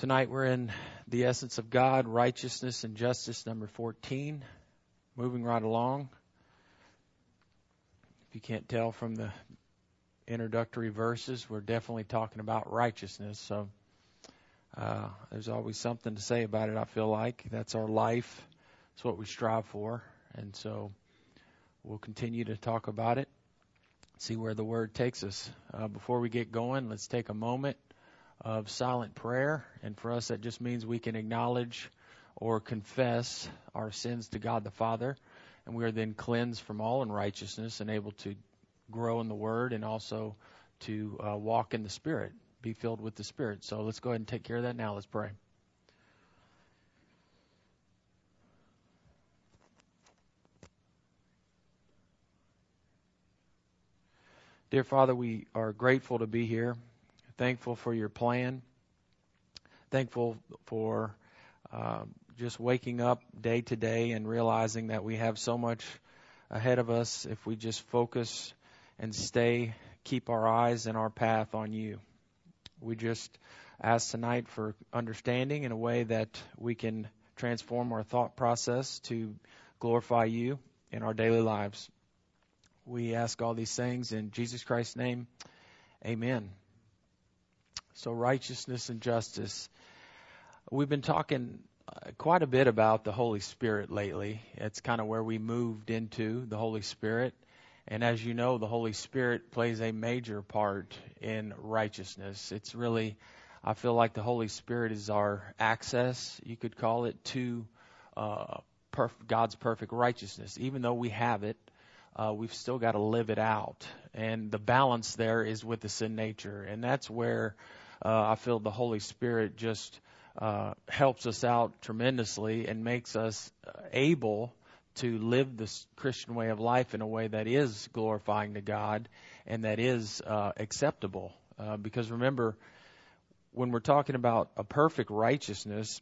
Tonight we're in the essence of God, righteousness and justice, number 14. Moving right along. If you can't tell from the introductory verses, we're definitely talking about righteousness. So there's always something to say about it, I feel like. That's our life. It's what we strive for. And so we'll continue to talk about it, see where the Word takes us. Before we get going, let's take a moment of silent prayer, and for us that just means we can acknowledge or confess our sins to God the Father, and we are then cleansed from all unrighteousness and able to grow in the Word and also to walk in the Spirit, be filled with the Spirit. So let's go ahead and take care of that now. Let's pray. Dear Father, we are grateful to be here. Thankful for your plan. Thankful for just waking up day to day and realizing that we have so much ahead of us if we just focus and keep our eyes and our path on you. We just ask tonight for understanding in a way that we can transform our thought process to glorify you in our daily lives. We ask all these things in Jesus Christ's name. Amen. So righteousness and justice. We've been talking quite a bit about the Holy Spirit lately. It's kind of where we moved into the Holy Spirit. And as you know, the Holy Spirit plays a major part in righteousness. It's really, I feel like the Holy Spirit is our access, you could call it, to God's perfect righteousness. Even though we have it, we've still got to live it out. And the balance there is with the sin nature. And that's where I feel the Holy Spirit just helps us out tremendously and makes us able to live this Christian way of life in a way that is glorifying to God and that is acceptable. Because remember, when we're talking about a perfect righteousness,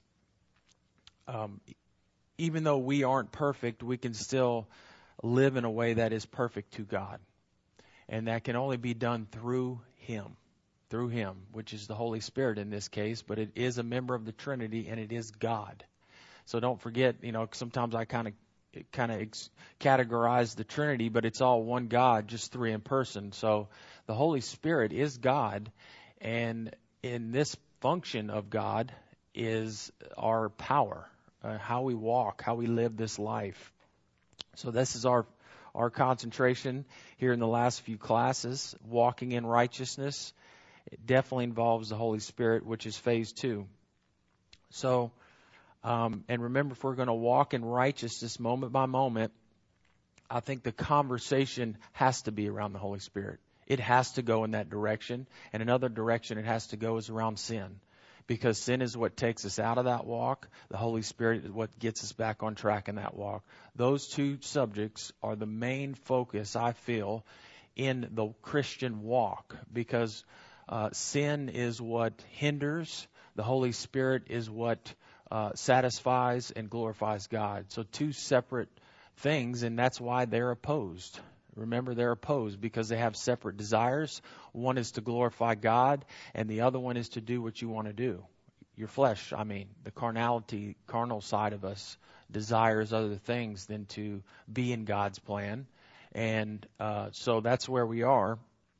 even though we aren't perfect, we can still live in a way that is perfect to God. And that can only be done through Him, which is the Holy Spirit in this case, but it is a member of the Trinity and it is God. So don't forget, sometimes I kind of categorize the Trinity, but it's all one God, just three in person. So the Holy Spirit is God, and in this function of God is our power, how we walk, how we live this life. So this is our concentration here in the last few classes, walking in righteousness. It definitely involves the Holy Spirit, which is phase 2. So, and remember, if we're going to walk in righteousness moment by moment, I think the conversation has to be around the Holy Spirit. It has to go in that direction. And another direction it has to go is around sin. Because sin is what takes us out of that walk. The Holy Spirit is what gets us back on track in that walk. Those two subjects are the main focus, I feel, in the Christian walk. Because sin is what hinders. The Holy Spirit is what satisfies and glorifies God. So two separate things, and that's why they're opposed. Remember, they're opposed because they have separate desires. One is to glorify God, and the other one is to do what you want to do. Your flesh, the carnal side of us desires other things than to be in God's plan. And so that's where we are.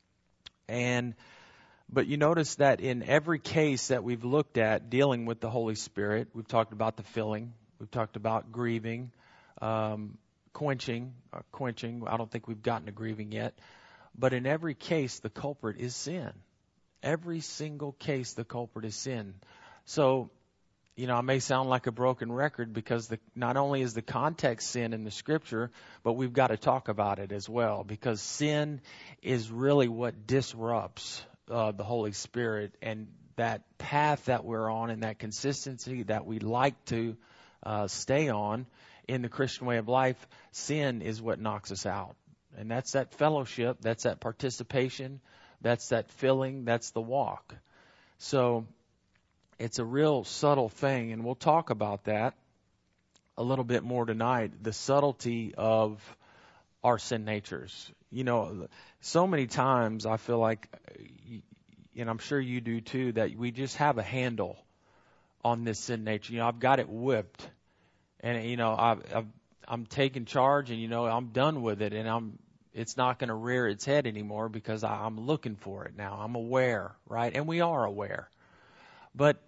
But you notice that in every case that we've looked at dealing with the Holy Spirit, we've talked about the filling, we've talked about grieving, quenching. I don't think we've gotten to grieving yet. But in every case, the culprit is sin. Every single case, the culprit is sin. So, I may sound like a broken record because not only is the context sin in the Scripture, but we've got to talk about it as well. Because sin is really what disrupts the Holy Spirit, and that path that we're on and that consistency that we like to stay on in the Christian way of life, sin is what knocks us out. And that's that fellowship, that's that participation, that's that filling, that's the walk. So it's a real subtle thing, and we'll talk about that a little bit more tonight, the subtlety of our sin natures. So many times I feel like, and I'm sure you do too, that we just have a handle on this sin nature. I've got it whipped, and I'm taking charge, and I'm done with it, and it's not going to rear its head anymore because I'm looking for it now. I'm aware, right? And we are aware, but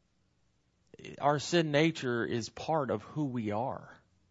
our sin nature is part of who we are.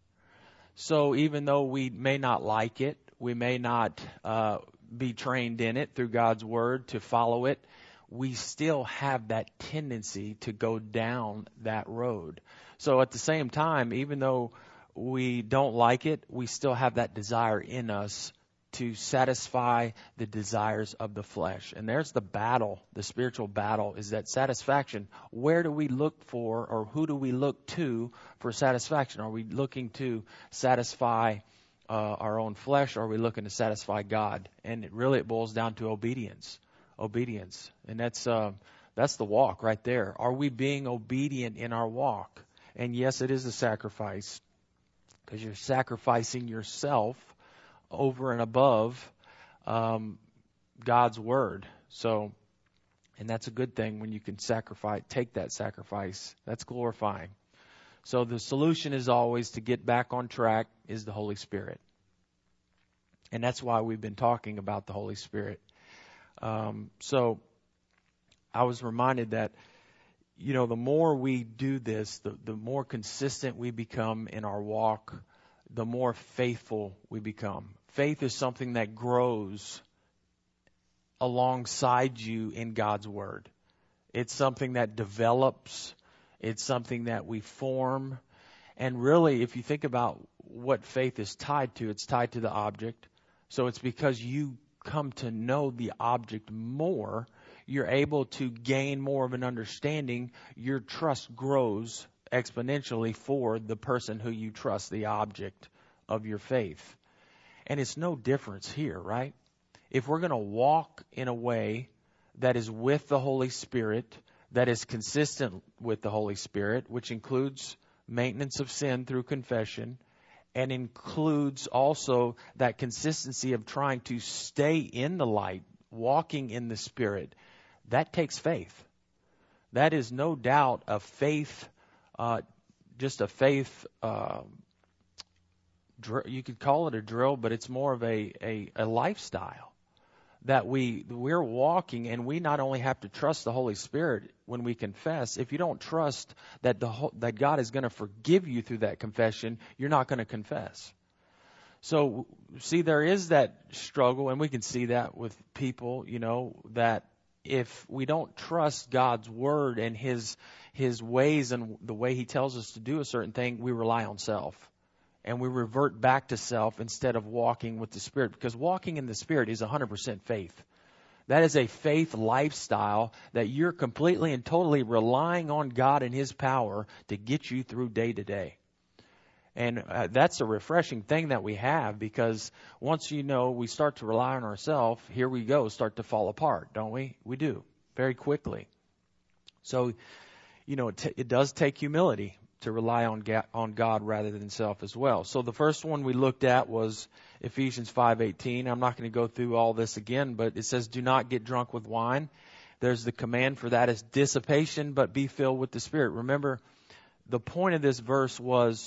So even though we may not like it, we may not be trained in it through God's word to follow it, we still have that tendency to go down that road. So at the same time, even though we don't like it, we still have that desire in us to satisfy the desires of the flesh. And there's the battle, the spiritual battle, is that satisfaction. Where do we look for, or who do we look to for satisfaction? Are we looking to satisfy our own flesh, or are we looking to satisfy God? And it boils down to obedience. Obedience. And that's the walk right there. Are we being obedient in our walk? And yes, it is a sacrifice, because you're sacrificing yourself over and above God's word. So, and that's a good thing when you can take that sacrifice. That's glorifying. So the solution is always to get back on track is the Holy Spirit. And that's why we've been talking about the Holy Spirit. So I was reminded that, the more we do this, the more consistent we become in our walk, the more faithful we become. Faith is something that grows alongside you in God's word. It's something that develops. It's something that we form. And really, if you think about what faith is tied to, it's tied to the object. So it's because you come to know the object more, you're able to gain more of an understanding. Your trust grows exponentially for the person who you trust, the object of your faith. And it's no difference here, right? If we're going to walk in a way that is with the Holy Spirit, that is consistent with the Holy Spirit, which includes maintenance of sin through confession, and includes also that consistency of trying to stay in the light, walking in the Spirit, that takes faith. That is no doubt a faith, just a faith, you could call it a drill, but it's more of a lifestyle that we're walking, and we not only have to trust the Holy Spirit when we confess. If you don't trust that that God is going to forgive you through that confession, you're not going to confess. So, see, there is that struggle, and we can see that with people, that if we don't trust God's word and His ways and the way He tells us to do a certain thing, we rely on self. And we revert back to self instead of walking with the Spirit. Because walking in the Spirit is 100% faith. That is a faith lifestyle that you're completely and totally relying on God and His power to get you through day to day. And that's a refreshing thing that we have, because once we start to rely on ourselves, here we go, start to fall apart, don't we? We do, very quickly. So, it does take humility to rely on God rather than self as well. So the first one we looked at was Ephesians 5:18. I'm not going to go through all this again, but it says, do not get drunk with wine. There's the command for that is dissipation, but be filled with the Spirit. Remember, the point of this verse was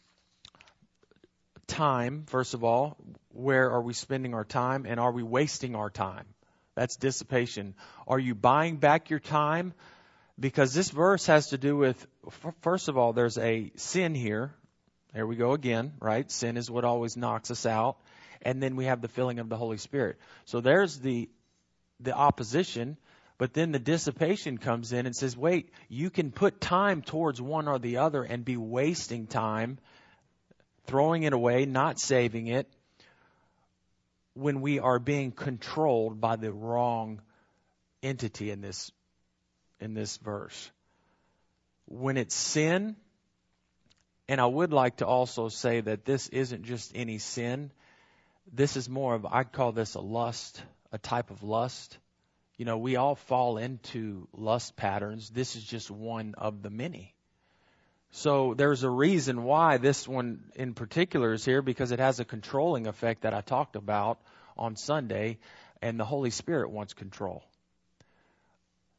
time, first of all. Where are we spending our time, and are we wasting our time? That's dissipation. Are you buying back your time? Because this verse has to do with, first of all, there's a sin here. There we go again, right? Sin is what always knocks us out. And then we have the filling of the Holy Spirit. So there's the opposition, but then the dissipation comes in and says, wait, you can put time towards one or the other and be wasting time, throwing it away, not saving it, when we are being controlled by the wrong entity in this verse. When it's sin, and I would like to also say that this isn't just any sin. This is more of, I'd call this a lust, a type of lust. We all fall into lust patterns. This is just one of the many. So there's a reason why this one in particular is here, because it has a controlling effect that I talked about on Sunday, and the Holy Spirit wants control.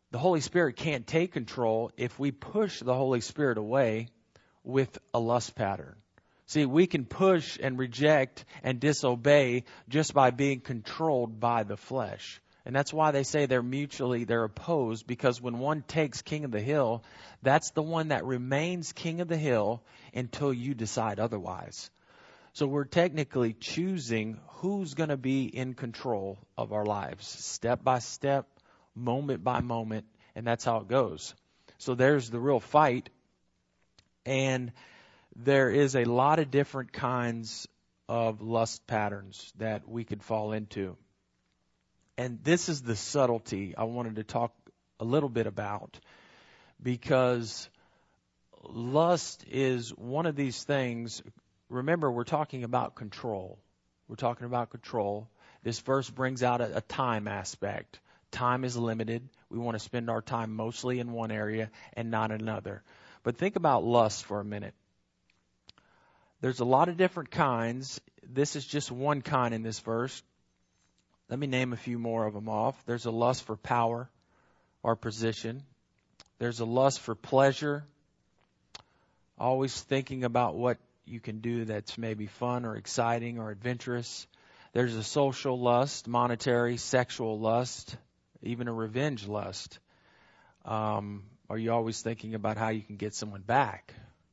The Holy Spirit can't take control if we push the Holy Spirit away with a lust pattern. See, we can push and reject and disobey just by being controlled by the flesh. And that's why they say they're opposed, because when one takes king of the hill, that's the one that remains king of the hill until you decide otherwise. So we're technically choosing who's going to be in control of our lives, step by step, moment by moment, and that's how it goes. So there's the real fight, and there is a lot of different kinds of lust patterns that we could fall into. And this is the subtlety I wanted to talk a little bit about, because lust is one of these things. Remember, we're talking about control. We're talking about control. This verse brings out a time aspect. Time is limited. We want to spend our time mostly in one area and not another. But think about lust for a minute. There's a lot of different kinds. This is just one kind in this verse. Let me name a few more of them off. There's a lust for power or position. There's a lust for pleasure, always thinking about what you can do that's maybe fun or exciting or adventurous. There's a social lust, monetary, sexual lust, even a revenge lust. Are you always thinking about how you can get someone back?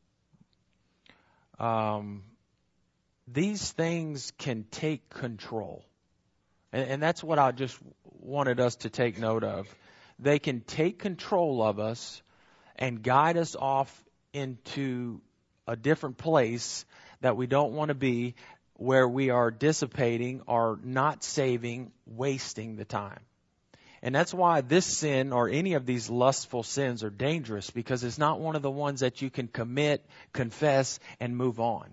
These things can take control. And that's what I just wanted us to take note of. They can take control of us and guide us off into a different place that we don't want to be, where we are dissipating or not saving, wasting the time. And that's why this sin or any of these lustful sins are dangerous, because it's not one of the ones that you can commit, confess, and move on.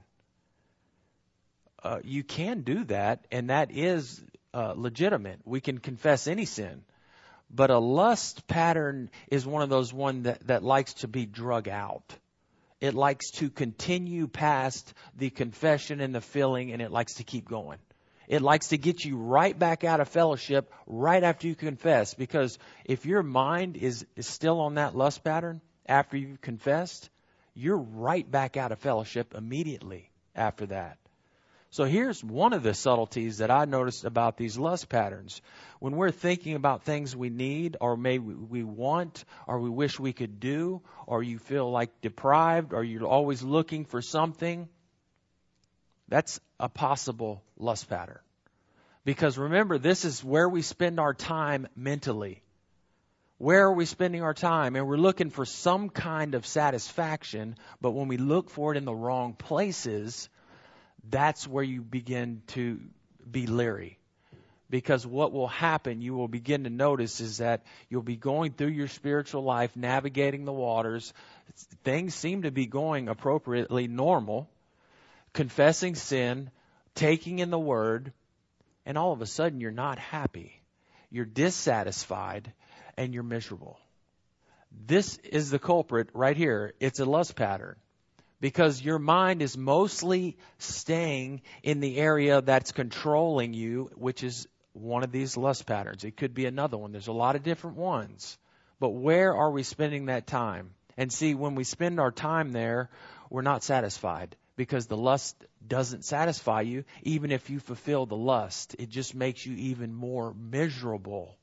You can do that, and that is legitimate. We can confess any sin. But a lust pattern is one of those that likes to be drug out. It likes to continue past the confession and the feeling, and it likes to keep going. It likes to get you right back out of fellowship right after you confess. Because if your mind is still on that lust pattern after you've confessed, you're right back out of fellowship immediately after that. So here's one of the subtleties that I noticed about these lust patterns. When we're thinking about things we need, or maybe we want, or we wish we could do, or you feel like deprived, or you're always looking for something, that's a possible lust pattern. Because remember, this is where we spend our time mentally. Where are we spending our time? And we're looking for some kind of satisfaction, but when we look for it in the wrong places, that's where you begin to be leery. Because what will happen, you will begin to notice, is that you'll be going through your spiritual life, navigating the waters. Things seem to be going appropriately normal, confessing sin, taking in the word, and all of a sudden you're not happy. You're dissatisfied, and you're miserable. This is the culprit right here. It's a lust pattern. Because your mind is mostly staying in the area that's controlling you, which is one of these lust patterns. It could be another one. There's a lot of different ones. But where are we spending that time? And see, when we spend our time there, we're not satisfied, because the lust doesn't satisfy you. Even if you fulfill the lust, it just makes you even more miserable.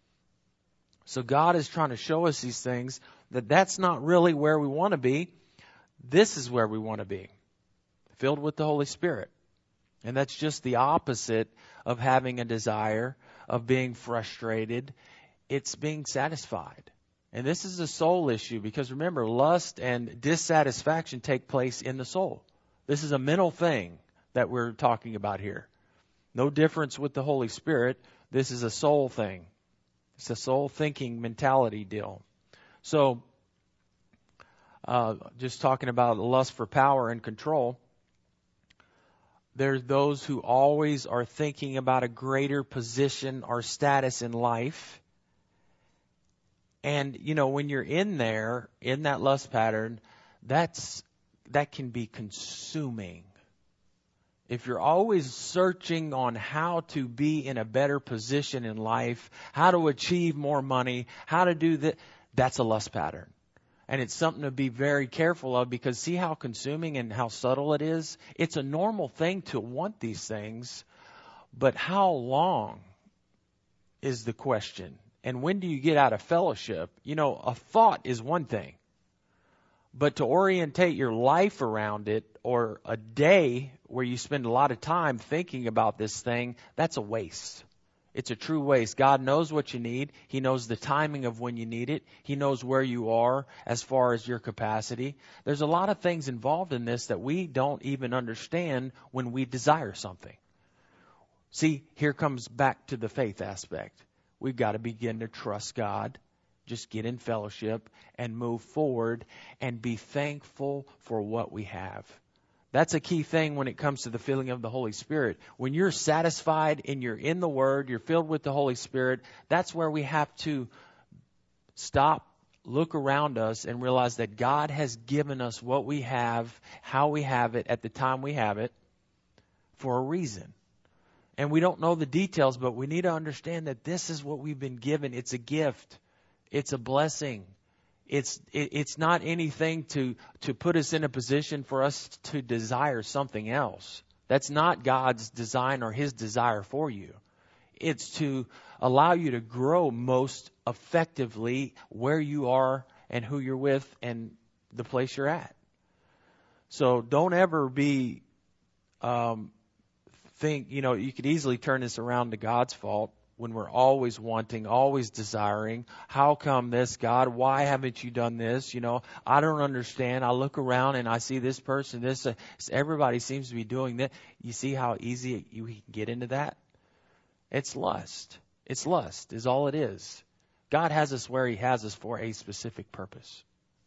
So God is trying to show us these things, that's not really where we want to be. This is where we want to be, filled with the Holy Spirit. And that's just the opposite of having a desire, of being frustrated. It's being satisfied. And this is a soul issue, because remember, lust and dissatisfaction take place in the soul. This is a mental thing that we're talking about here. No difference with the Holy Spirit. This is a soul thing. It's a soul thinking mentality deal. So, just talking about lust for power and control, there's those who always are thinking about a greater position or status in life. And, when you're in there, in that lust pattern, that can be consuming. if you're always searching on how to be in a better position in life, how to achieve more money, how to do that, that's a lust pattern. And it's something to be very careful of, because see how consuming and how subtle it is? It's a normal thing to want these things, but how long is the question? And when do you get out of fellowship? You know, a thought is one thing, but to orientate your life around it, or a day where you spend a lot of time thinking about this thing, that's a waste. It's a true waste. God knows what you need. He knows the timing of when you need it. He knows where you are as far as your capacity. There's a lot of things involved in this that we don't even understand when we desire something. See, here comes back to the faith aspect. We've got to begin to trust God, just get in fellowship and move forward and be thankful for what we have. That's a key thing when it comes to the filling of the Holy Spirit. When you're satisfied and you're in the Word, you're filled with the Holy Spirit, that's where we have to stop, look around us, and realize that God has given us what we have, how we have it, at the time we have it, for a reason. And we don't know the details, but we need to understand that this is what we've been given. It's a gift. It's a blessing. It's not anything to put us in a position for us to desire something else. That's not God's design or His desire for you. It's to allow you to grow most effectively where you are and who you're with and the place you're at. So don't ever be think, you could easily turn this around to God's fault. When we're always wanting, always desiring, how come this, God? Why haven't you done this? I don't understand. I look around and I see this person, everybody seems to be doing that. You see how easy you can get into that? It's lust. It's lust is all it is. God has us where He has us for a specific purpose.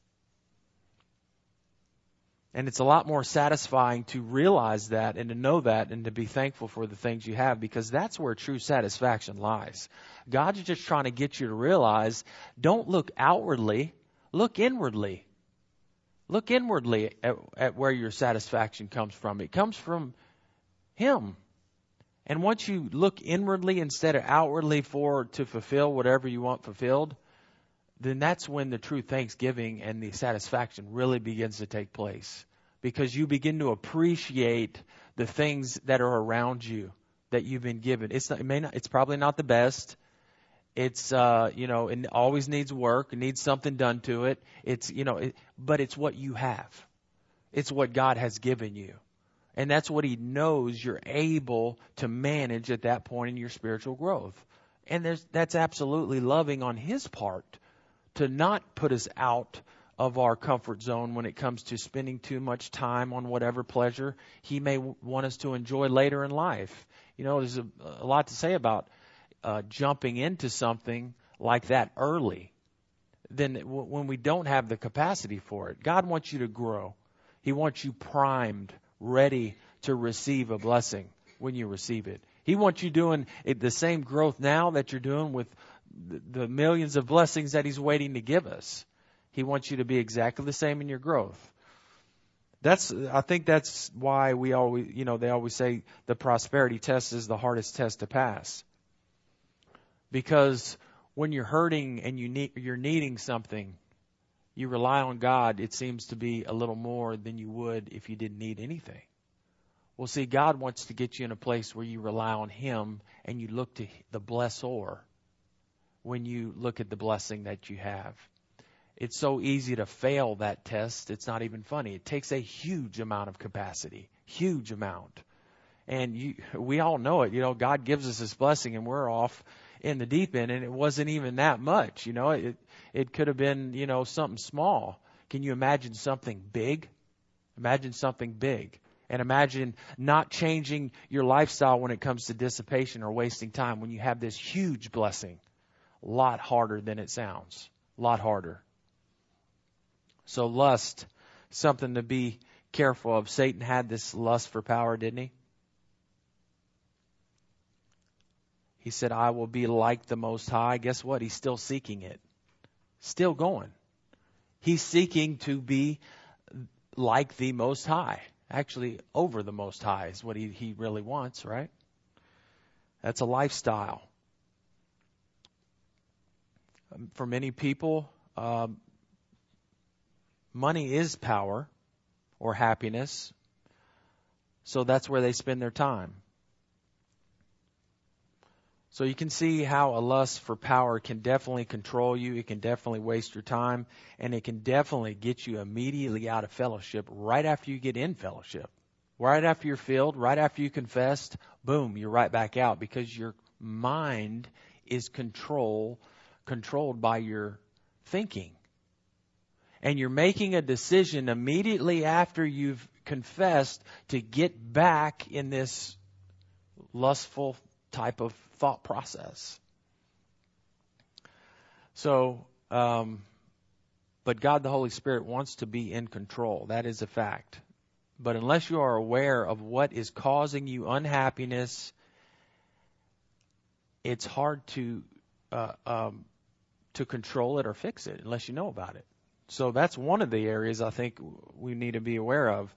And it's a lot more satisfying to realize that and to know that and to be thankful for the things you have, because that's where true satisfaction lies. God's just trying to get you to realize, don't look outwardly, look inwardly. Look inwardly at where your satisfaction comes from. It comes from Him. And once you look inwardly instead of outwardly to fulfill whatever you want fulfilled, then that's when the true thanksgiving and the satisfaction really begins to take place. Because you begin to appreciate the things that are around you that you've been given. It's probably not the best. It's, it always needs work. It needs something done to it. But it's what you have. It's what God has given you. And that's what He knows you're able to manage at that point in your spiritual growth. And that's absolutely loving on His part, to not put us out of our comfort zone when it comes to spending too much time on whatever pleasure He may want us to enjoy later in life. There's a lot to say about jumping into something like that early. Then when we don't have the capacity for it, God wants you to grow. He wants you primed, ready to receive a blessing when you receive it. He wants you doing the same growth now that you're doing with the millions of blessings that He's waiting to give us. He wants you to be exactly the same in your growth. I think that's why we always, they always say the prosperity test is the hardest test to pass. Because when you're hurting and you're needing something, you rely on God, it seems to be a little more than you would if you didn't need anything. Well, see, God wants to get you in a place where you rely on Him and you look to the blessor when you look at the blessing that you have. It's so easy to fail that test. It's not even funny. It takes a huge amount of capacity, huge amount. And we all know it. God gives us His blessing and we're off in the deep end, and it wasn't even that much. It could have been, something small. Can you imagine something big? Imagine something big. And imagine not changing your lifestyle when it comes to dissipation or wasting time when you have this huge blessing. A lot harder than it sounds. A lot harder. So lust, something to be careful of. Satan had this lust for power, didn't he? He said, I will be like the Most High. Guess what? He's still seeking it. Still going. He's seeking to be like the Most High. Actually, over the Most High is what he really wants, right? That's a lifestyle. For many people, money is power or happiness, so that's where they spend their time. So you can see how a lust for power can definitely control you. It can definitely waste your time, and it can definitely get you immediately out of fellowship right after you get in fellowship. Right after you're filled, right after you confessed, boom, you're right back out because your mind is controlled by your thinking. And you're making a decision immediately after you've confessed to get back in this lustful type of thought process. So, but God the Holy Spirit wants to be in control. That is a fact. But unless you are aware of what is causing you unhappiness, it's hard to control it or fix it unless you know about it. So that's one of the areas I think we need to be aware of.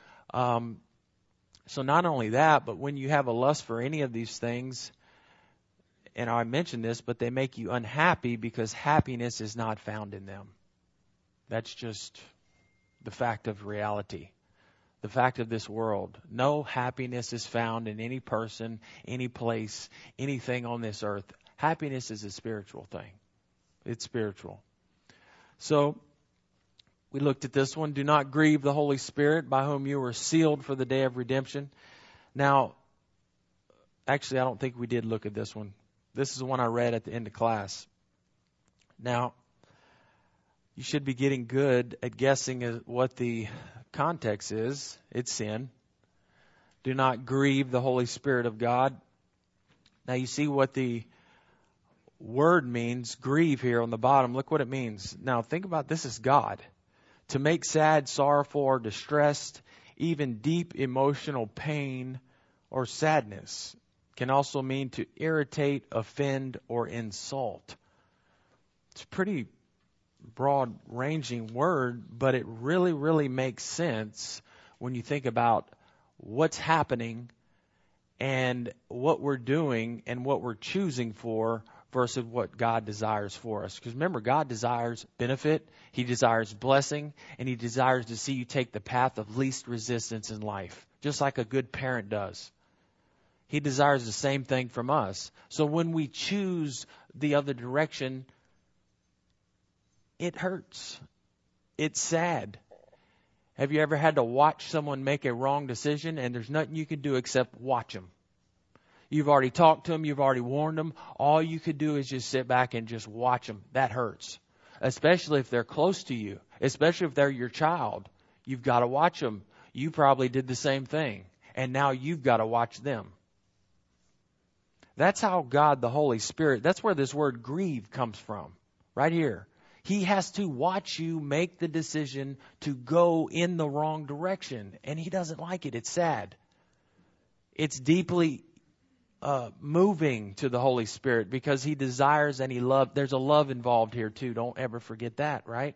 So not only that, but when you have a lust for any of these things, and I mentioned this, but they make you unhappy because happiness is not found in them. That's just the fact of reality. The fact of this world. No happiness is found in any person, any place, anything on this earth. Happiness is a spiritual thing. It's spiritual. So, we looked at this one. Do not grieve the Holy Spirit, by whom you were sealed for the day of redemption. Now, actually, I don't think we did look at this one. This is the one I read at the end of class. Now, you should be getting good at guessing what the context is. It's sin. Do not grieve the Holy Spirit of God. Now you see what the word means, grieve, here on the bottom. Look what it means. Now think about this is God. To make sad, sorrowful, or distressed, even deep emotional pain or sadness. Can also mean to irritate, offend, or insult. It's a pretty broad-ranging word, but it really, really makes sense when you think about what's happening and what we're doing and what we're choosing for versus what God desires for us. Because remember, God desires benefit, He desires blessing, and He desires to see you take the path of least resistance in life, just like a good parent does. He desires the same thing from us. So when we choose the other direction, it hurts. It's sad. Have you ever had to watch someone make a wrong decision and there's nothing you can do except watch them? You've already talked to them. You've already warned them. All you could do is just sit back and just watch them. That hurts. Especially if they're close to you. Especially if they're your child. You've got to watch them. You probably did the same thing. And now you've got to watch them. That's how God, the Holy Spirit, that's where this word grieve comes from. Right here. He has to watch you make the decision to go in the wrong direction. And He doesn't like it. It's sad. It's deeply moving to the Holy Spirit because He desires and He loves. There's a love involved here too. Don't ever forget that, right?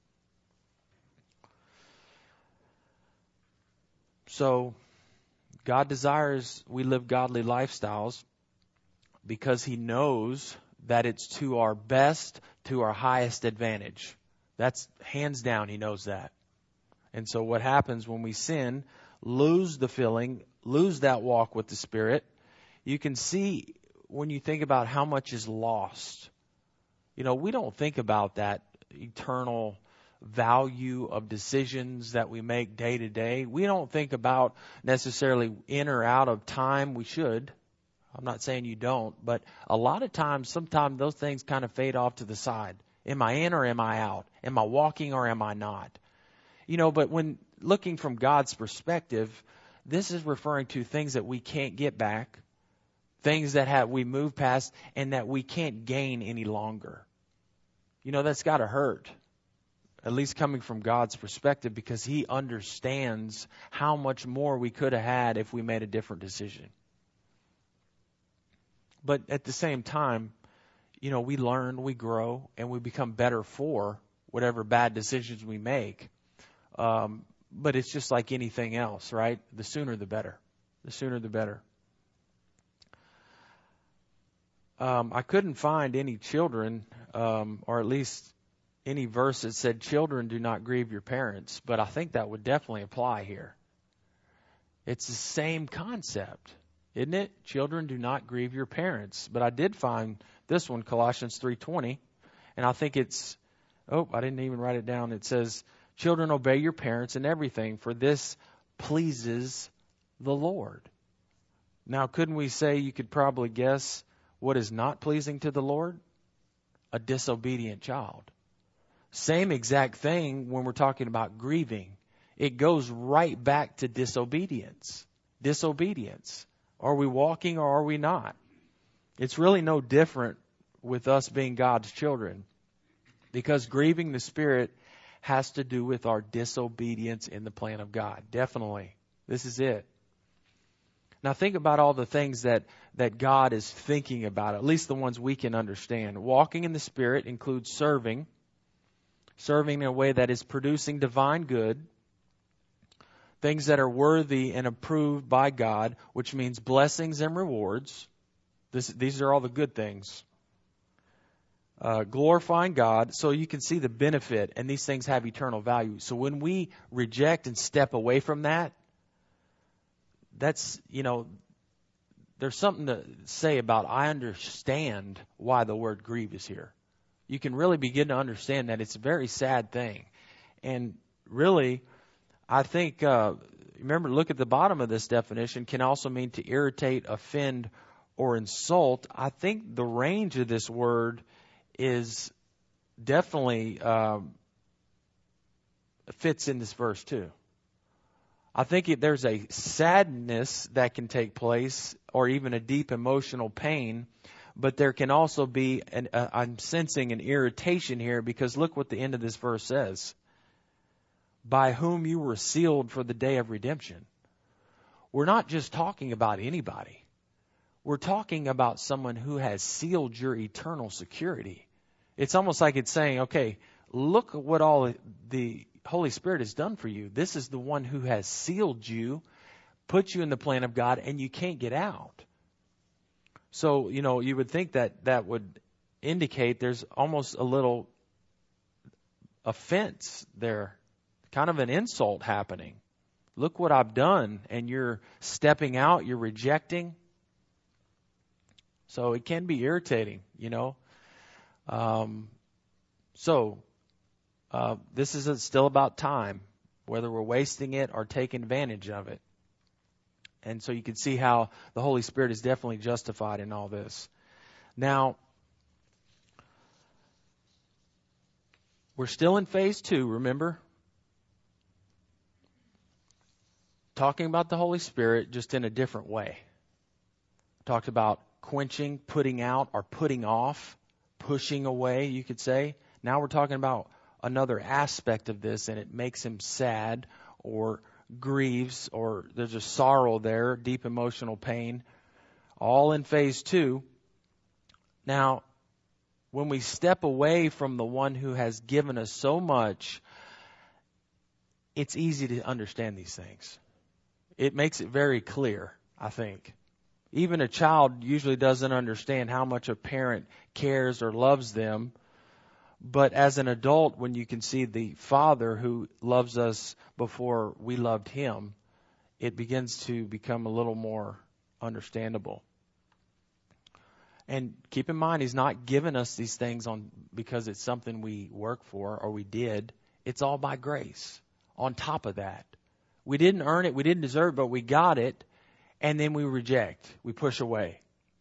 So God desires we live godly lifestyles because He knows that it's to our best, to our highest advantage. That's hands down, He knows that. And so what happens when we sin, lose the filling, lose that walk with the Spirit, you can see when you think about how much is lost. You know, we don't think about that eternal value of decisions that we make day to day. We don't think about necessarily in or out of time. We should. I'm not saying you don't, but a lot of times, sometimes those things kind of fade off to the side. Am I in or am I out? Am I walking or am I not? You know, but when looking from God's perspective, this is referring to things that we can't get back, things that we move past and that we can't gain any longer. You know, that's got to hurt, at least coming from God's perspective, because He understands how much more we could have had if we made a different decision. But at the same time, you know, we learn, we grow, and we become better for whatever bad decisions we make. But it's just like anything else, right? The sooner the better. The sooner the better. I couldn't find any children, or at least any verse that said children do not grieve your parents, but I think that would definitely apply here. It's the same concept, isn't it? Children do not grieve your parents. But I did find this one, Colossians 3:20, and I think it's, I didn't even write it down. It says, children, obey your parents in everything, for this pleases the Lord. Now, couldn't we say you could probably guess what is not pleasing to the Lord? A disobedient child. Same exact thing when we're talking about grieving. It goes right back to disobedience. Disobedience. Are we walking or are we not? It's really no different with us being God's children, because grieving the Spirit has to do with our disobedience in the plan of God. Definitely. This is it. Now think about all the things that God is thinking about, at least the ones we can understand. Walking in the Spirit includes serving in a way that is producing divine good, things that are worthy and approved by God, which means blessings and rewards. These are all the good things. Glorifying God, so you can see the benefit, and these things have eternal value. So when we reject and step away from that, that's, there's something to say about, I understand why the word grieve is here. You can really begin to understand that it's a very sad thing. And really, I think, remember, look at the bottom of this definition, can also mean to irritate, offend, or insult. I think the range of this word is definitely fits in this verse too. I think there's a sadness that can take place, or even a deep emotional pain, but there can also be, I'm sensing an irritation here, because look what the end of this verse says. By whom you were sealed for the day of redemption. We're not just talking about anybody. We're talking about someone who has sealed your eternal security. It's almost like it's saying, okay, look at what all the Holy Spirit has done for you. This is the one who has sealed you, put you in the plan of God, and you can't get out. So, you would think that would indicate there's almost a little offense there, kind of an insult happening. Look what I've done, and you're stepping out, you're rejecting. So it can be irritating, This is still about time, whether we're wasting it or taking advantage of it. And so you can see how the Holy Spirit is definitely justified in all this. Now, we're still in phase 2, remember? Talking about the Holy Spirit just in a different way. Talked about quenching, putting out, or putting off, pushing away, you could say. Now we're talking about another aspect of this, and it makes him sad or grieves, or there's a sorrow there, deep emotional pain, all in phase 2. Now, when we step away from the one who has given us so much, it's easy to understand these things. It makes it very clear, I think. Even a child usually doesn't understand how much a parent cares or loves them. But as an adult, when you can see the Father who loves us before we loved Him, it begins to become a little more understandable. And keep in mind, He's not given us these things because it's something we work for or we did. It's all by grace. On top of that, we didn't earn it, we didn't deserve it, but we got it, and then we reject, we push away.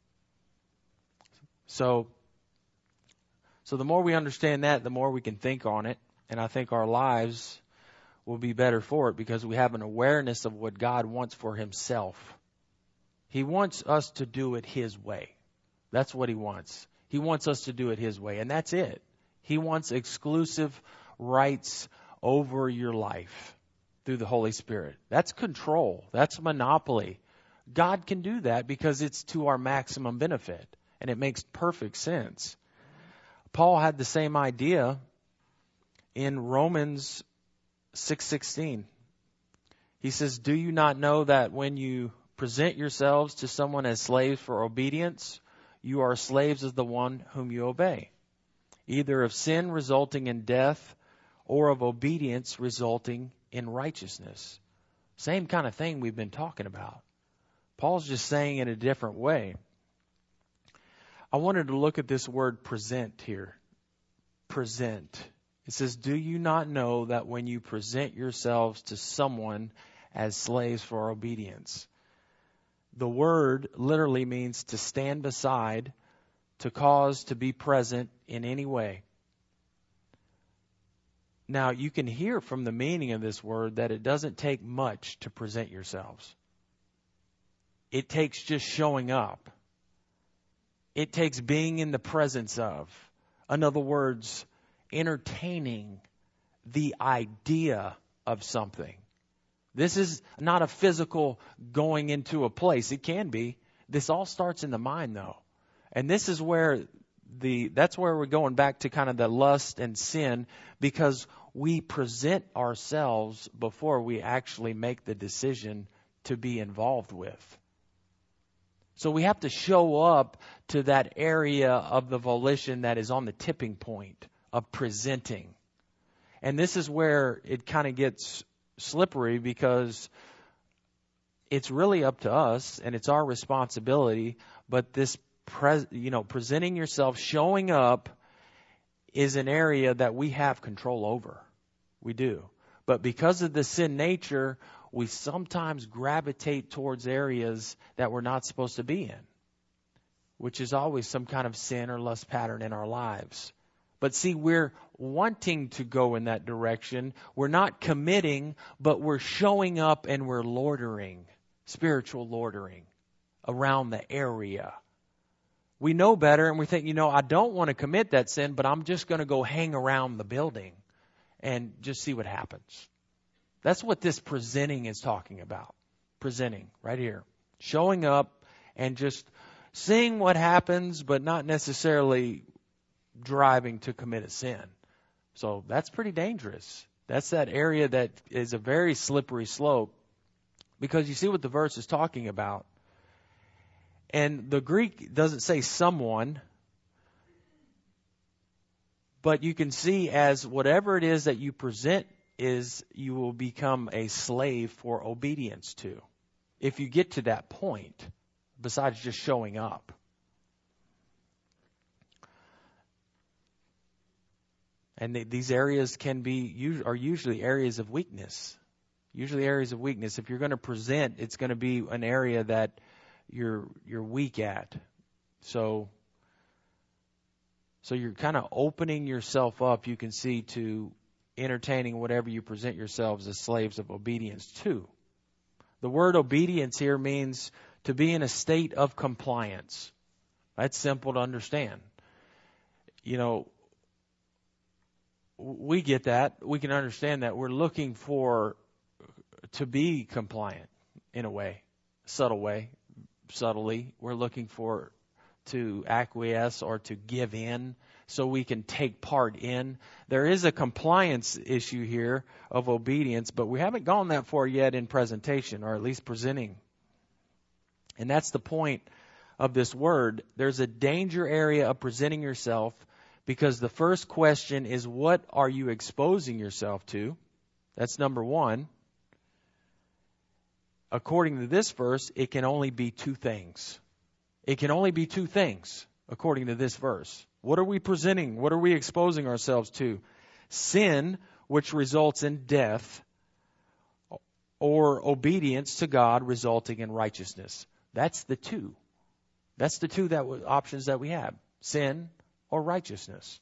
So the more we understand that, the more we can think on it. And I think our lives will be better for it, because we have an awareness of what God wants for Himself. He wants us to do it His way. That's what He wants. He wants us to do it His way. And that's it. He wants exclusive rights over your life through the Holy Spirit. That's control. That's monopoly. God can do that because it's to our maximum benefit. And it makes perfect sense. Paul had the same idea in Romans 6:16. He says, do you not know that when you present yourselves to someone as slaves for obedience, you are slaves of the one whom you obey, either of sin resulting in death or of obedience resulting in righteousness? Same kind of thing we've been talking about. Paul's just saying it a different way. I wanted to look at this word present here. Present. It says, do you not know that when you present yourselves to someone as slaves for obedience? The word literally means to stand beside, to cause to be present in any way. Now, you can hear from the meaning of this word that it doesn't take much to present yourselves. It takes just showing up. It takes being in the presence of. In other words, entertaining the idea of something. This is not a physical going into a place. It can be. This all starts in the mind, though. And this is where that's where we're going back to kind of the lust and sin, because we present ourselves before we actually make the decision to be involved with. So we have to show up to that area of the volition that is on the tipping point of presenting. And this is where it kind of gets slippery, because it's really up to us and it's our responsibility. But this, presenting yourself, showing up, is an area that we have control over. We do. But because of the sin nature, we sometimes gravitate towards areas that we're not supposed to be in, which is always some kind of sin or lust pattern in our lives. But see, we're wanting to go in that direction. We're not committing, but we're showing up and we're loitering, spiritual loitering around the area. We know better and we think, I don't want to commit that sin, but I'm just going to go hang around the building and just see what happens. That's what this presenting is talking about. Presenting, right here. Showing up and just seeing what happens, but not necessarily driving to commit a sin. So that's pretty dangerous. That's that area that is a very slippery slope, because you see what the verse is talking about. And the Greek doesn't say someone, but you can see as whatever it is that you present is, you will become a slave for obedience to, if you get to that point, besides just showing up. And these areas are usually areas of weakness. Usually areas of weakness. If you're going to present, it's going to be an area that you're weak at. So you're kind of opening yourself up, you can see, to entertaining whatever you present yourselves as slaves of obedience to. The word obedience here means to be in a state of compliance. That's simple to understand. We get that. We can understand that. We're looking to be compliant in a way, subtly. We're looking to acquiesce or to give in so we can take part in. There is a compliance issue here of obedience, but we haven't gone that far yet in presentation, or at least presenting. And that's the point of this word. There's a danger area of presenting yourself, because the first question is, what are you exposing yourself to? That's number one. According to this verse, it can only be two things. It can only be two things, according to this verse. What are we presenting? What are we exposing ourselves to? Sin, which results in death, or obedience to God resulting in righteousness. That's the two. That's the two options that we have. Sin or righteousness.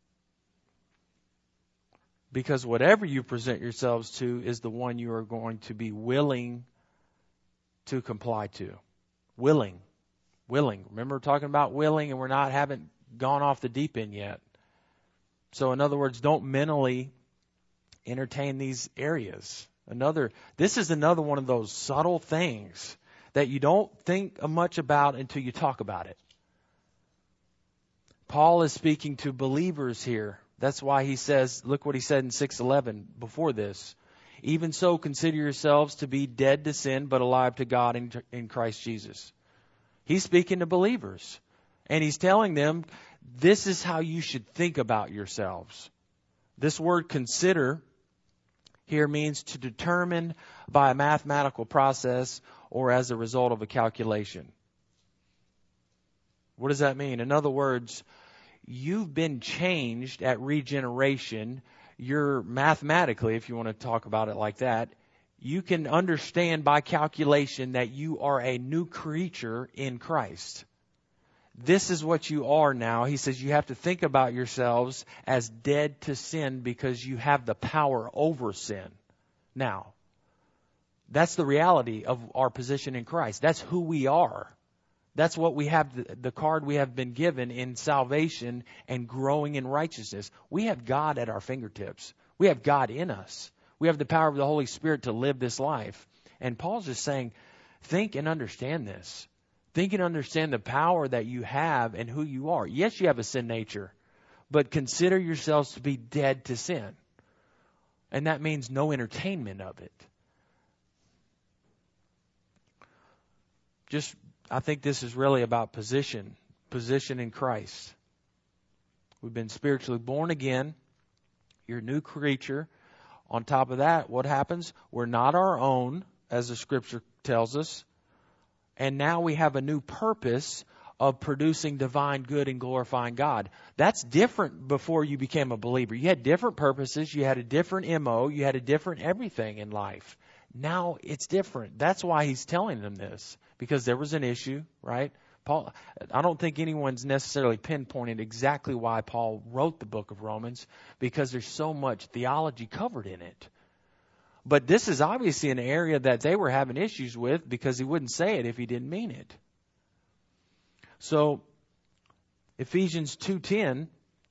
Because whatever you present yourselves to is the one you are going to be willing to comply to. Willing. Remember, we're talking about willing, and haven't gone off the deep end yet. So in other words, don't mentally entertain these areas. This is another one of those subtle things that you don't think much about until you talk about it. Paul is speaking to believers here. That's why he says, look what he said in 6:11 before this. Even so, consider yourselves to be dead to sin, but alive to God in Christ Jesus. He's speaking to believers. And he's telling them, this is how you should think about yourselves. This word consider here means to determine by a mathematical process or as a result of a calculation. What does that mean? In other words, you've been changed at regeneration. You're mathematically, if you want to talk about it like that, you can understand by calculation that you are a new creature in Christ. This is what you are now. He says you have to think about yourselves as dead to sin because you have the power over sin. Now, that's the reality of our position in Christ. That's who we are. That's what we have, the card we have been given in salvation and growing in righteousness. We have God at our fingertips. We have God in us. We have the power of the Holy Spirit to live this life. And Paul's just saying, think and understand this. Think and understand the power that you have and who you are. Yes, you have a sin nature, but consider yourselves to be dead to sin. And that means no entertainment of it. I think this is really about position in Christ. We've been spiritually born again. You're a new creature. On top of that, what happens? We're not our own, as the Scripture tells us. And now we have a new purpose of producing divine good and glorifying God. That's different before you became a believer. You had different purposes. You had a different MO. You had a different everything in life. Now it's different. That's why he's telling them this, because there was an issue, right? Paul, I don't think anyone's necessarily pinpointed exactly why Paul wrote the book of Romans, because there's so much theology covered in it. But this is obviously an area that they were having issues with, because he wouldn't say it if he didn't mean it. So Ephesians 2:10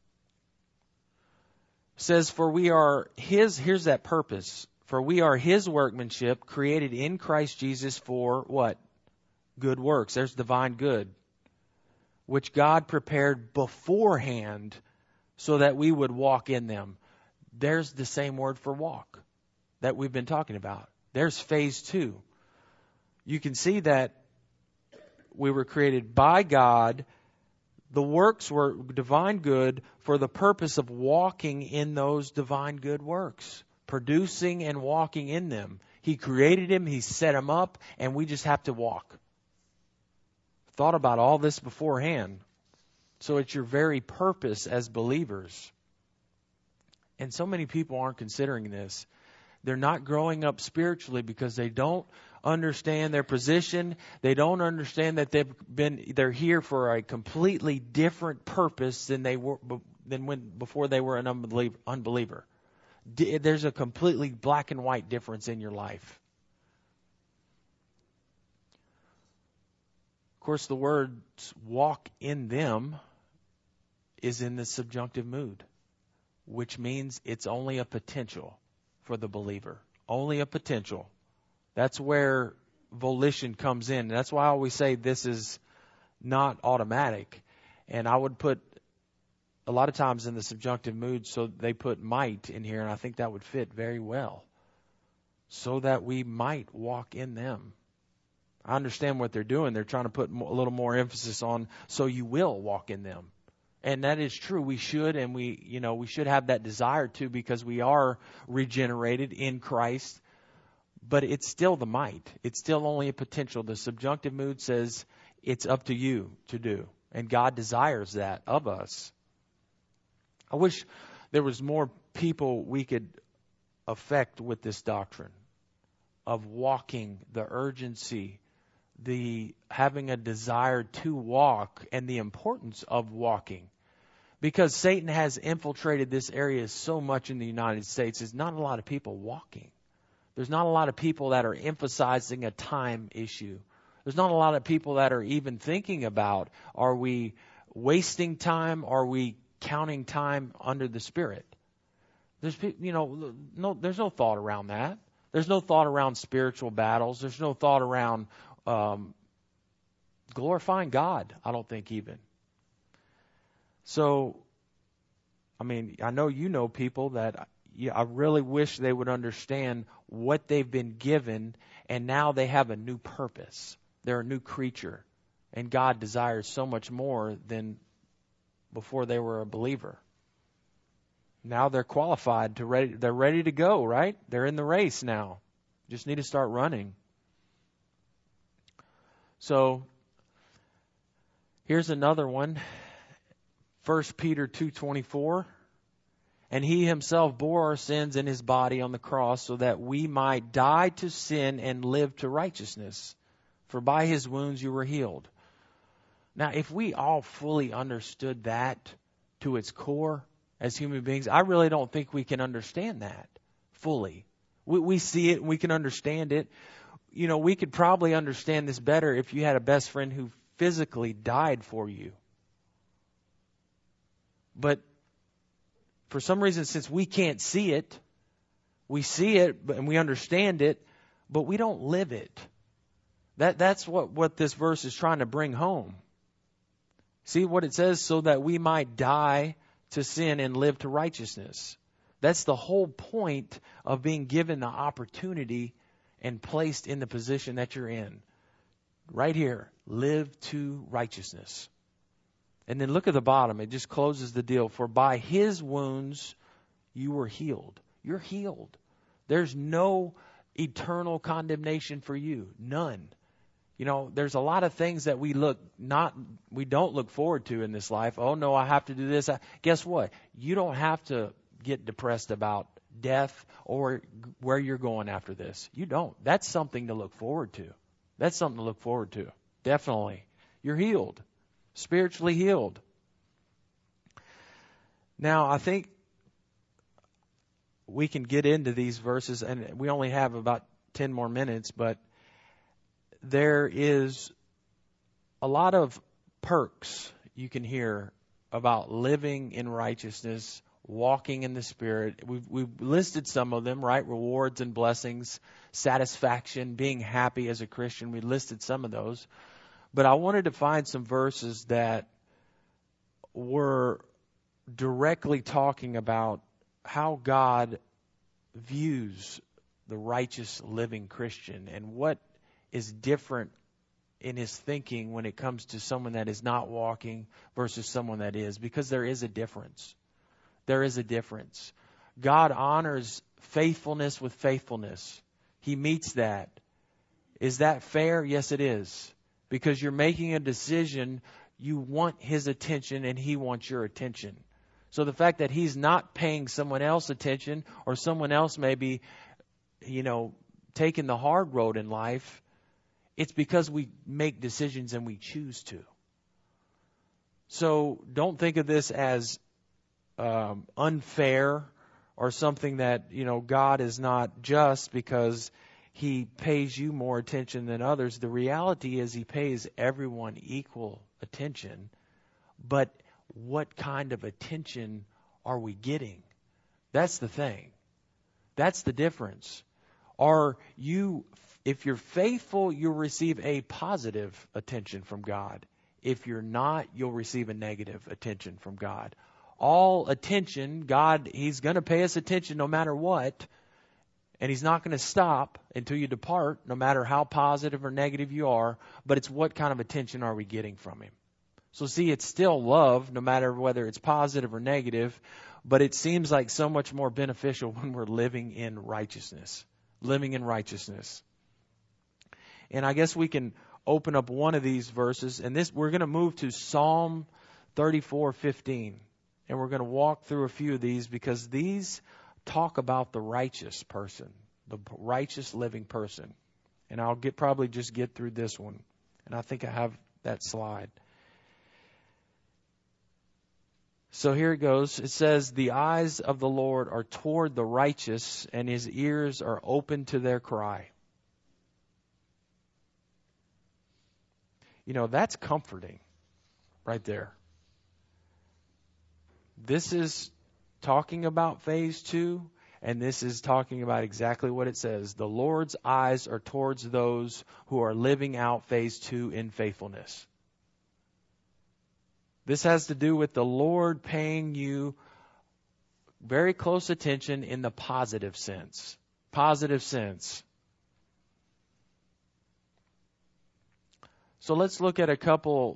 says, for we are his, here's that purpose, for we are his workmanship, created in Christ Jesus for what? Good works. There's divine good, which God prepared beforehand so that we would walk in them. There's the same word for walk that we've been talking about. There's phase 2. You can see that we were created by God. The works were divine good for the purpose of walking in those divine good works, producing and walking in them. He created him, he set him up, and we just have to walk. Thought about all this beforehand. So it's your very purpose as believers. And so many people aren't considering this. They're not growing up spiritually because they don't understand their position. They don't understand that they're here for a completely different purpose than before they were an unbeliever. There's a completely black and white difference in your life. Of course, the words walk in them is in the subjunctive mood, which means it's only a potential for the believer. Only a potential. That's where volition comes in. That's why I always say this is not automatic. And I would put a lot of times in the subjunctive mood, so they put might in here, and I think that would fit very well. So that we might walk in them. I understand what they're doing. They're trying to put a little more emphasis on so you will walk in them. And that is true. We should, and we should have that desire to, because we are regenerated in Christ. But it's still the might. It's still only a potential. The subjunctive mood says it's up to you to do. And God desires that of us. I wish there was more people we could affect with this doctrine of walking, the urgency, the having a desire to walk, and the importance of walking. Because Satan has infiltrated this area so much in the United States, there's not a lot of people walking. There's not a lot of people that are emphasizing a time issue. There's not a lot of people that are even thinking about, are we wasting time? Are we counting time under the Spirit? There's no thought around that. There's no thought around spiritual battles. There's no thought around glorifying God, I don't think even. So, I mean, I know you know people that, I really wish they would understand what they've been given, and now they have a new purpose. They're a new creature, and God desires so much more than before they were a believer. Now they're qualified they're ready to go, right? They're in the race now. Just need to start running. So here's another one. 1 Peter 2:24. And he himself bore our sins in his body on the cross so that we might die to sin and live to righteousness. For by his wounds you were healed. Now, if we all fully understood that to its core as human beings, I really don't think we can understand that fully. We see it and we can understand it. You know, we could probably understand this better if you had a best friend who physically died for you. But for some reason, since we can't see it, we see it and we understand it, but we don't live it. That's what this verse is trying to bring home. See what it says, so that we might die to sin and live to righteousness. That's the whole point of being given the opportunity and placed in the position that you're in. Right here, live to righteousness. And then look at the bottom. It just closes the deal. For by his wounds you were healed. You're healed. There's no eternal condemnation for you. None. You know, there's a lot of things that we don't look forward to in this life. Oh no, I have to do this. Guess what? You don't have to get depressed about death or where you're going after this. You don't. That's something to look forward to. That's something to look forward to. Definitely. You're healed. Spiritually healed. Now, I think we can get into these verses, and we only have about 10 more minutes, but there is a lot of perks you can hear about living in righteousness, walking in the Spirit. We've listed some of them, right? Rewards and blessings, satisfaction, being happy as a Christian. We listed some of those. But I wanted to find some verses that were directly talking about how God views the righteous living Christian and what is different in his thinking when it comes to someone that is not walking versus someone that is, because there is a difference. There is a difference. God honors faithfulness with faithfulness. He meets that. Is that fair? Yes, it is. Because you're making a decision, you want his attention and he wants your attention. So the fact that he's not paying someone else attention, or someone else maybe, taking the hard road in life, it's because we make decisions and we choose to. So don't think of this as unfair or something that, God is not just because he pays you more attention than others. The reality is he pays everyone equal attention. But what kind of attention are we getting? That's the thing. That's the difference. If you're faithful, you'll receive a positive attention from God. If you're not, you'll receive a negative attention from God. All attention, God, he's going to pay us attention no matter what. And he's not going to stop until you depart, no matter how positive or negative you are. But it's what kind of attention are we getting from him? So see, it's still love, no matter whether it's positive or negative. But it seems like so much more beneficial when we're living in righteousness. Living in righteousness. And I guess we can open up one of these verses. And we're going to move to Psalm 34:15. And we're going to walk through a few of these, because these talk about the righteous person, the righteous living person. And I'll probably just get through this one. And I think I have that slide. So here it goes. It says, the eyes of the Lord are toward the righteous, and his ears are open to their cry. That's comforting right there. This is talking about phase 2, and this is talking about exactly what it says. The Lord's eyes are towards those who are living out phase 2 in faithfulness. This has to do with the Lord paying you very close attention in the positive sense. Positive sense. So let's look at a couple,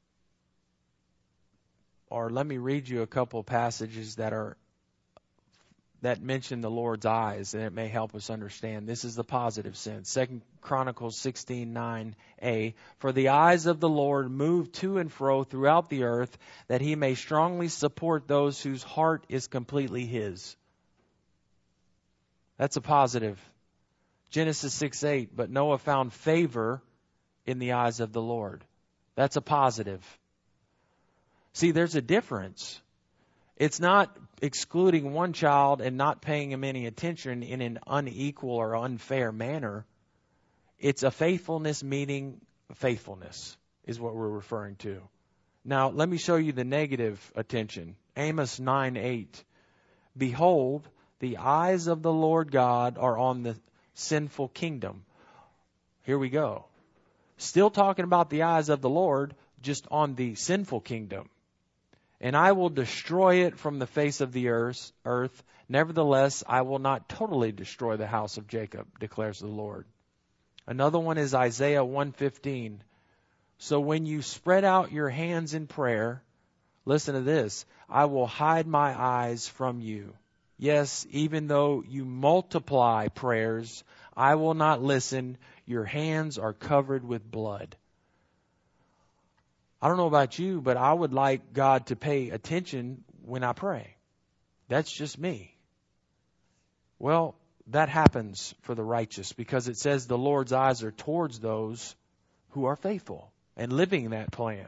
or let me read you a couple passages that mention the Lord's eyes, and it may help us understand. This is the positive sense. 2 Chronicles 16:9a. For the eyes of the Lord move to and fro throughout the earth, that he may strongly support those whose heart is completely his. That's a positive. Genesis 6:8. But Noah found favor in the eyes of the Lord. That's a positive. See, there's a difference. It's not excluding one child and not paying him any attention in an unequal or unfair manner. It's a faithfulness meeting faithfulness is what we're referring to. Now, let me show you the negative attention. Amos 9:8. Behold, the eyes of the Lord God are on the sinful kingdom. Here we go. Still talking about the eyes of the Lord, just on the sinful kingdom. And I will destroy it from the face of the earth. Nevertheless, I will not totally destroy the house of Jacob, declares the Lord. Another one is Isaiah 1:15. So when you spread out your hands in prayer, listen to this, I will hide my eyes from you. Yes, even though you multiply prayers, I will not listen. Your hands are covered with blood. I don't know about you, but I would like God to pay attention when I pray. That's just me. Well, that happens for the righteous because it says the Lord's eyes are towards those who are faithful and living that plan.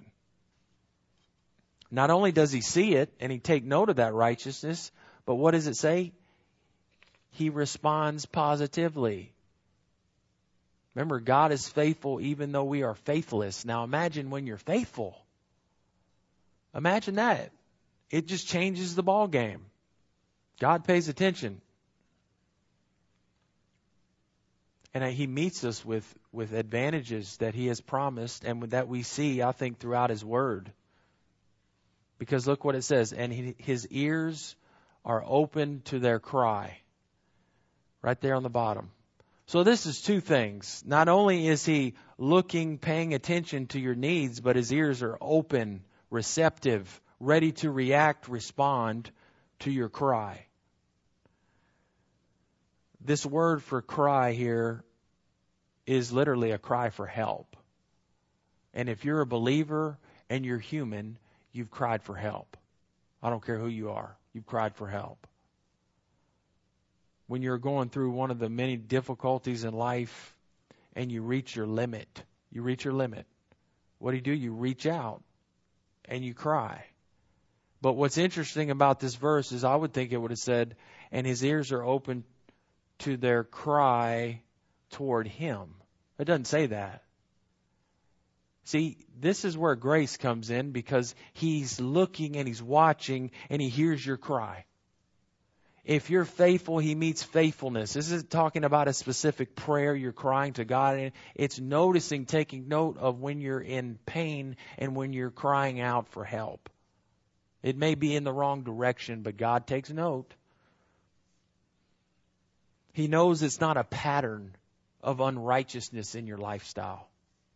Not only does he see it and he take note of that righteousness, but what does it say? He responds positively. Remember, God is faithful even though we are faithless. Now imagine when you're faithful. Imagine that. It just changes the ball game. God pays attention. And he meets us with advantages that he has promised and that we see, I think, throughout his word. Because look what it says. And his ears are open to their cry. Right there on the bottom. So this is two things. Not only is he looking, paying attention to your needs, but his ears are open, receptive, ready to react, respond to your cry. This word for cry here is literally a cry for help. And if you're a believer and you're human, you've cried for help. I don't care who you are. You've cried for help. When you're going through one of the many difficulties in life and you reach your limit, what do? You reach out and you cry. But what's interesting about this verse is I would think it would have said, and his ears are open to their cry toward him. It doesn't say that. See, this is where grace comes in because he's looking and he's watching and he hears your cry. If you're faithful, he meets faithfulness. This isn't talking about a specific prayer you're crying to God. It's noticing, taking note of when you're in pain and when you're crying out for help. It may be in the wrong direction, but God takes note. He knows it's not a pattern of unrighteousness in your lifestyle.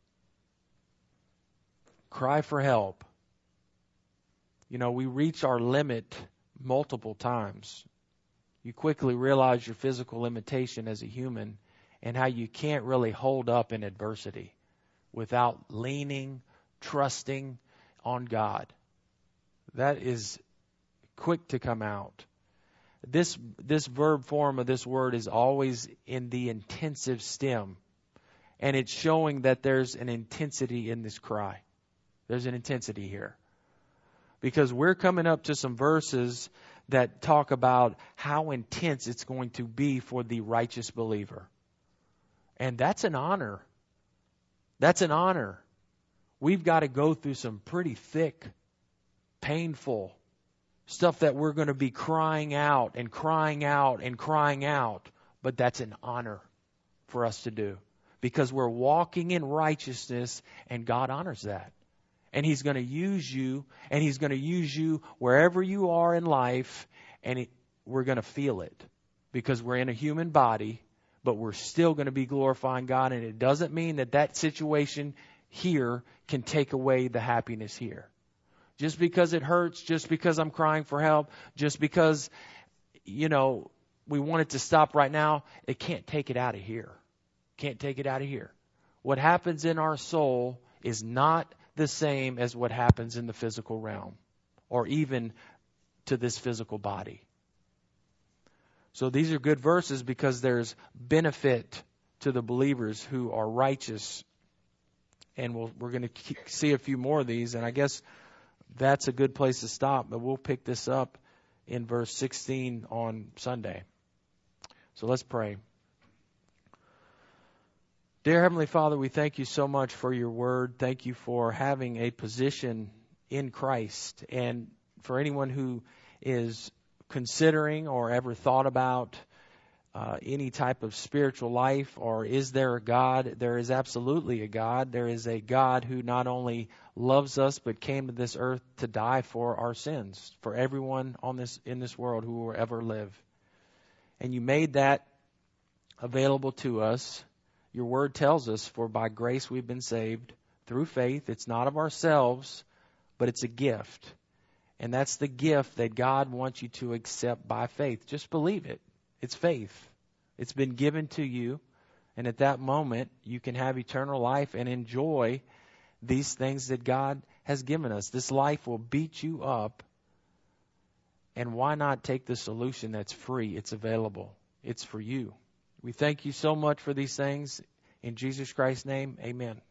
Cry for help. You know, we reach our limit multiple times. You quickly realize your physical limitation as a human and how you can't really hold up in adversity without leaning, trusting on God. That is quick to come out. This verb form of this word is always in the intensive stem. And it's showing that there's an intensity in this cry. There's an intensity here. Because we're coming up to some verses that talk about how intense it's going to be for the righteous believer. And that's an honor. That's an honor. We've got to go through some pretty thick, painful stuff that we're going to be crying out and crying out and crying out. But that's an honor for us to do. Because we're walking in righteousness and God honors that. And He's going to use you, and He's going to use you wherever you are in life, and we're going to feel it because we're in a human body, but we're still going to be glorifying God. And it doesn't mean that that situation here can take away the happiness here. Just because it hurts, just because I'm crying for help, just because, we want it to stop right now, it can't take it out of here. Can't take it out of here. What happens in our soul is not the same as what happens in the physical realm or even to this physical body. So these are good verses because there's benefit to the believers who are righteous. And we're going to see a few more of these. And I guess that's a good place to stop. But we'll pick this up in verse 16 on Sunday. So let's pray. Dear Heavenly Father, we thank you so much for your word. Thank you for having a position in Christ. And for anyone who is considering or ever thought about any type of spiritual life, or is there a God? There is absolutely a God. There is a God who not only loves us but came to this earth to die for our sins, for everyone in this world who will ever live. And you made that available to us. Your word tells us, for by grace we've been saved through faith. It's not of ourselves, but it's a gift. And that's the gift that God wants you to accept by faith. Just believe it. It's faith. It's been given to you. And at that moment, you can have eternal life and enjoy these things that God has given us. This life will beat you up. And why not take the solution that's free? It's available. It's for you. We thank you so much for these things. In Jesus Christ's name, amen.